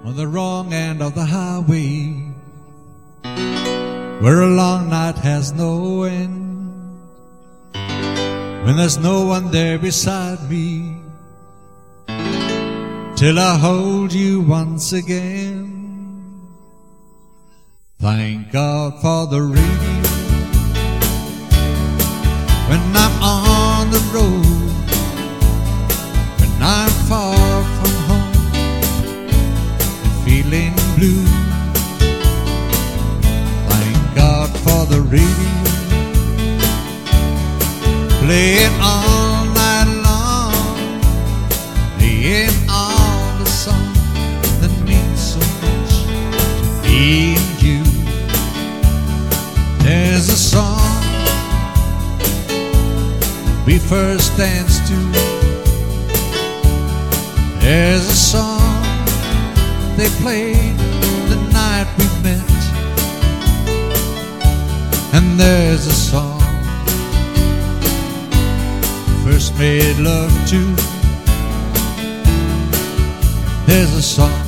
on the wrong end of the highway, where a long night has no end, when there's no one there beside me, till I hold you once again. Thank God for the radio when I'm on the road, when I'm far from home and feeling blue. Thank God for the radio playing all night long, playing all the songs that mean so much to me and you. There's a song we first danced to, there's a song they played the night we met, and there's a song first made love to, there's a song